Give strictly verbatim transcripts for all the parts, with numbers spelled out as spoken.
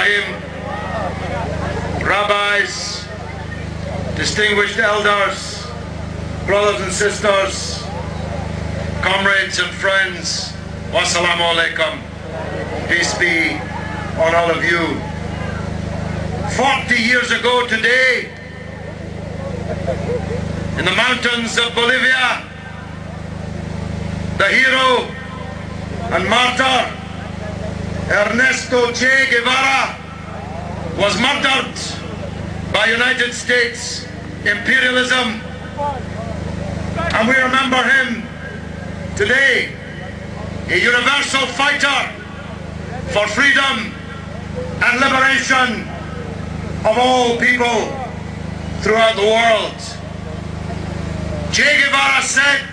Ibrahim, rabbis, distinguished elders, brothers and sisters, comrades and friends, wassalamu alaikum. Peace be on all of you. Forty years ago today, in the mountains of Bolivia, the hero and martyr Ernesto Che Guevara was murdered by United States imperialism, and we remember him today, a universal fighter for freedom and liberation of all people throughout the world. Che Guevara said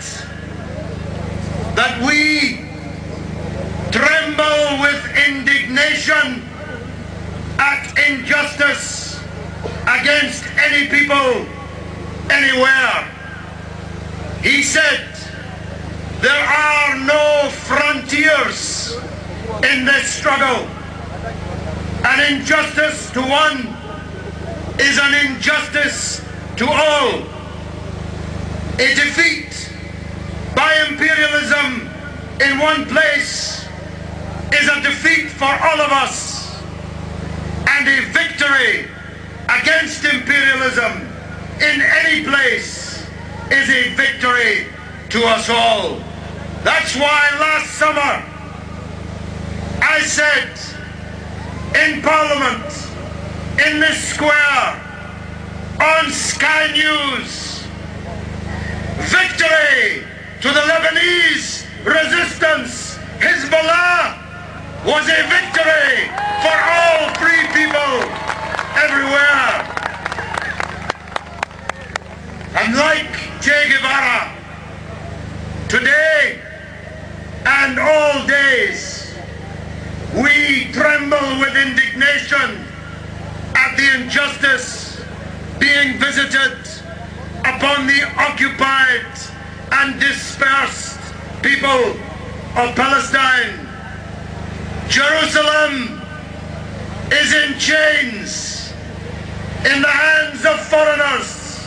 that we tremble with indignation at injustice against any people, anywhere. He said, there are no frontiers in this struggle. An injustice to one is an injustice to all. A defeat by imperialism in one place is a defeat for all of us, and a victory against imperialism in any place is a victory to us all. That's why last summer I said in Parliament, in this square, on Sky News, victory to the Lebanese resistance, Hezbollah, was a victory for all free people everywhere. And like Che Guevara, today and all days, we tremble with indignation at the injustice being visited upon the occupied and dispersed people of Palestine. Jerusalem is in chains in the hands of foreigners.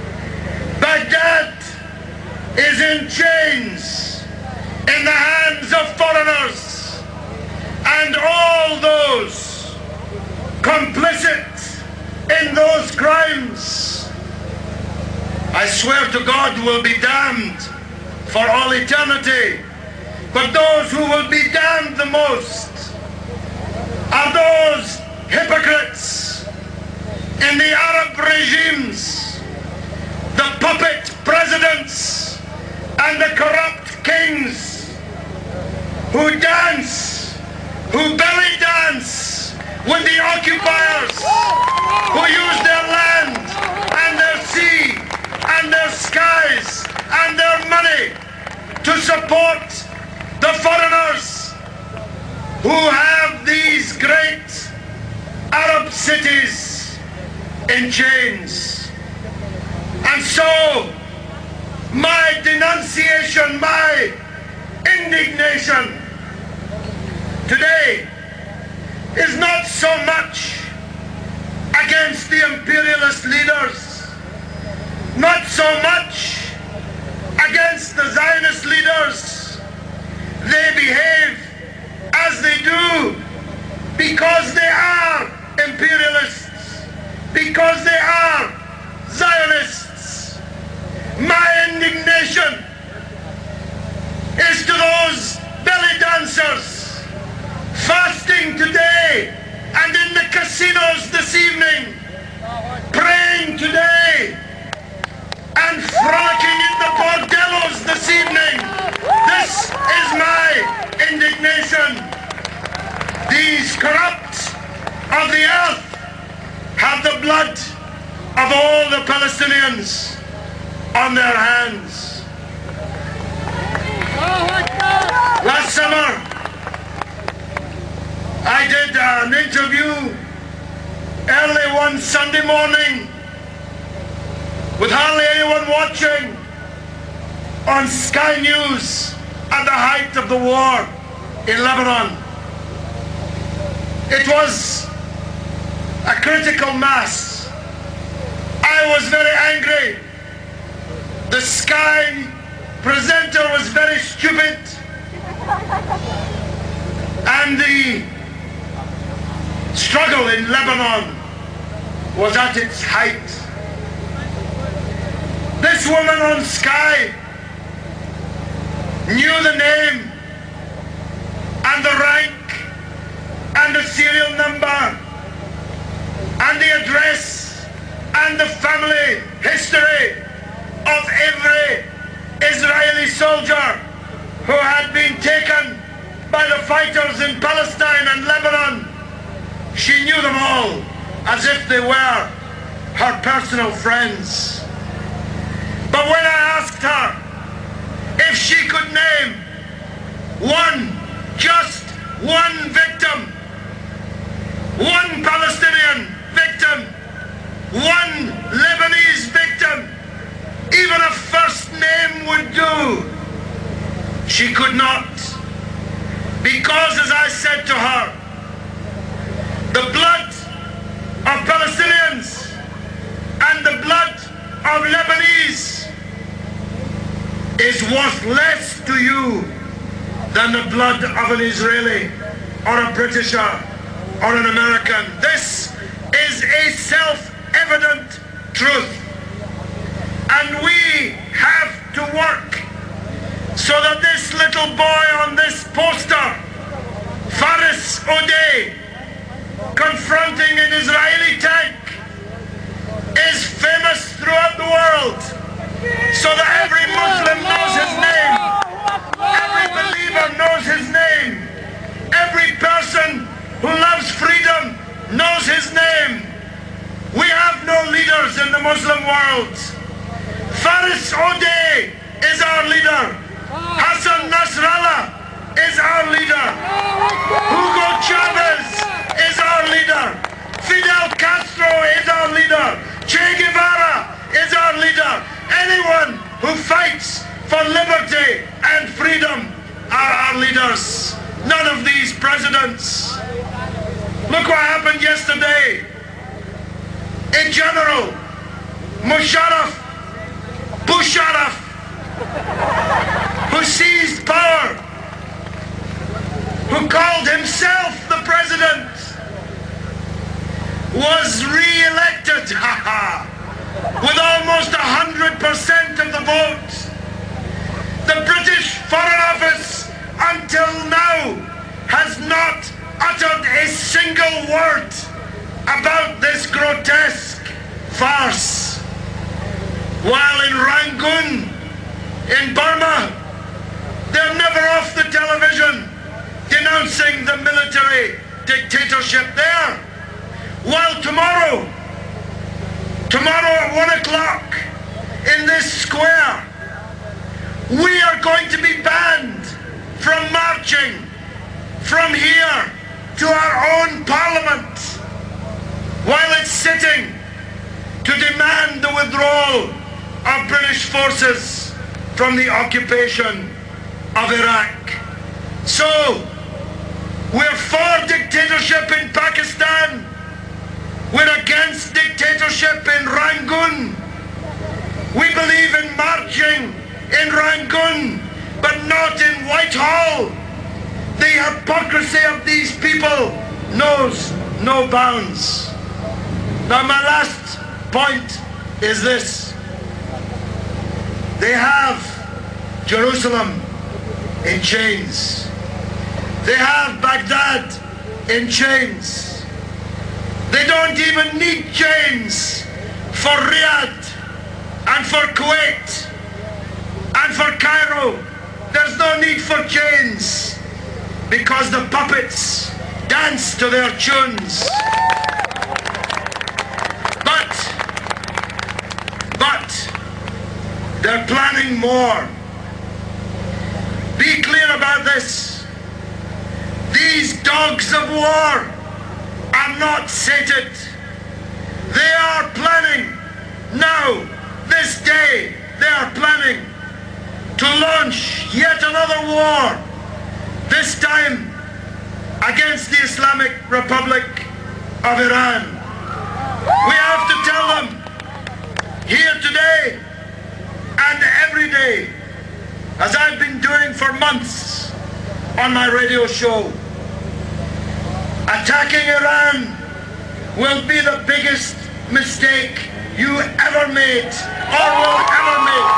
Baghdad is in chains in the hands of foreigners. And all those complicit in those crimes, I swear to God, will be damned for all eternity. But those who will be damned the most are those hypocrites in the Arab regimes, the puppet presidents and the corrupt kings who dance, who belly dance with the occupiers, who use their land and their sea and their skies and their money to support the foreigners who have these great Arab cities in chains. And so my denunciation, my indignation today is not so much against the imperialist leaders, not so much against the Zionist leaders. They behave as they do because they are imperialists, because they are Zionists. My indignation is to those belly dancers fasting today and in the casinos this evening, praying today and frolicking in the bordellos this evening. This is my indignation. These corrupt of the earth have the blood of all the Palestinians on their hands. Last summer, I did an interview early one Sunday morning with hardly anyone watching on Sky News at the height of the war in Lebanon. It was a critical mass. I was very angry. The Sky presenter was very stupid. And the struggle in Lebanon was at its height. This woman on Sky knew the name and the rank and the serial number and the address and the family history of every Israeli soldier who had been taken by the fighters in Palestine and Lebanon. She knew them all as if they were her personal friends. But when I asked her if she could name one, just one victim, one Palestinian victim, one Lebanese victim, even a first name would do, she could not. Because, as I said to her, the blood of Palestinians and the blood of Lebanese is worth less to you than the blood of an Israeli or a Britisher or an American. This is a self-evident truth. And we have to work so that this little boy on this poster, Faris Odeh, confronting an Israeli tank, is famous throughout the world, so that every Muslim knows his name, every believer knows his name, every person who loves freedom knows his name. We have no leaders in the Muslim world. Faris Odeh is our leader. Hassan Nasrallah is our leader. Hugo Chavez is our leader. Fidel Castro is our leader. Che Guevara is our leader. Anyone who fights for liberty and freedom are our leaders. None of these presidents. Look what happened yesterday. A general, Musharraf, Busharraf, who seized power, who called himself the president, was re-elected, with almost one hundred percent of the vote. The British Foreign Office, until now, has not uttered a single word about this grotesque farce. While in Rangoon, in Burma, they're never off the television denouncing the military dictatorship there. While tomorrow, tomorrow at one o'clock in this square, we are going to be banned from marching from here to our own parliament while it's sitting to demand the withdrawal of British forces from the occupation of Iraq. So, we're for dictatorship in Pakistan, we're against dictatorship in Rangoon. We believe in marching in Rangoon, but not in Whitehall. The hypocrisy of these people knows no bounds. Now my last point is this. They have Jerusalem in chains. They have Baghdad in chains. They don't even need chains for Riyadh and for Kuwait and for Cairo. There's no need for chains because the puppets dance to their tunes. But, but, they're planning more. Be clear about this. These dogs of war are not sated. They are planning now, this day, they are planning to launch yet another war, this time against the Islamic Republic of Iran. say, as I've been doing for months on my radio show, attacking Iran will be the biggest mistake you ever made or will ever make.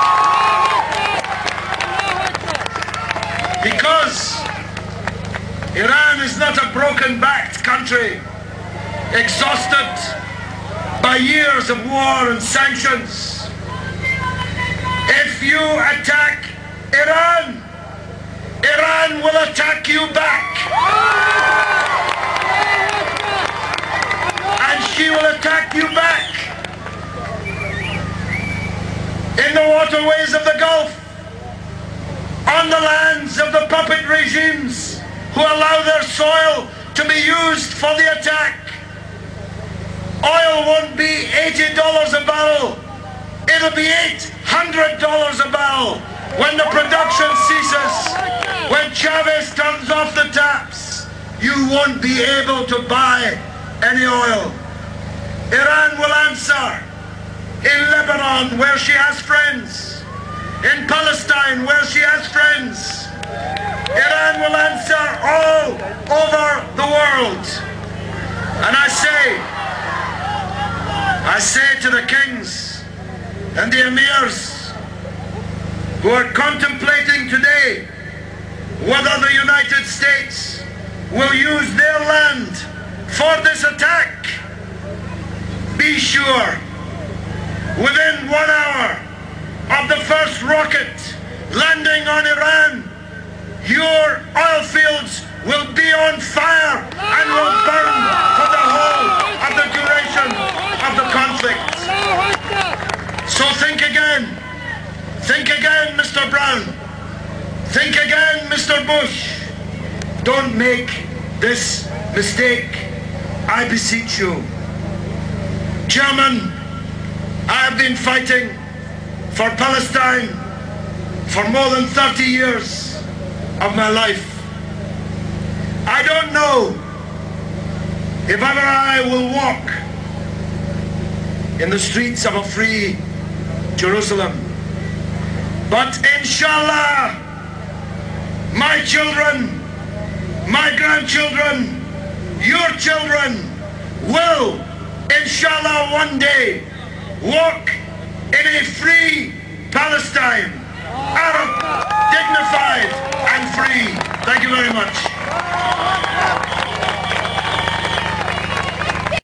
Because Iran is not a broken-backed country, exhausted by years of war and sanctions. If you attack Iran, Iran will attack you back. And she will attack you back. In the waterways of the Gulf, on the lands of the puppet regimes who allow their soil to be used for the attack. Oil won't be eighty dollars a barrel, it'll be eight hundred dollars a barrel when the production ceases. When Chavez turns off the taps, you won't be able to buy any oil. Iran will answer in Lebanon, where she has friends, in Palestine, where she has friends. Iran will answer all over the world. And I say, I say to the kings and the emirs who are contemplating today whether the United States will use their land for this attack, be sure, within one hour of the first rocket landing on Iran, your oil fields will be on fire and will burn for the whole of the duration of the conflict. So think again. Think again, Mister Brown. Think again, Mister Bush. Don't make this mistake, I beseech you. Chairman, I have been fighting for Palestine for more than thirty years of my life. I don't know if ever I will walk in the streets of a free Jerusalem. But inshallah, my children, my grandchildren, your children will, inshallah, one day walk in a free Palestine, Arab, dignified and free. Thank you very much.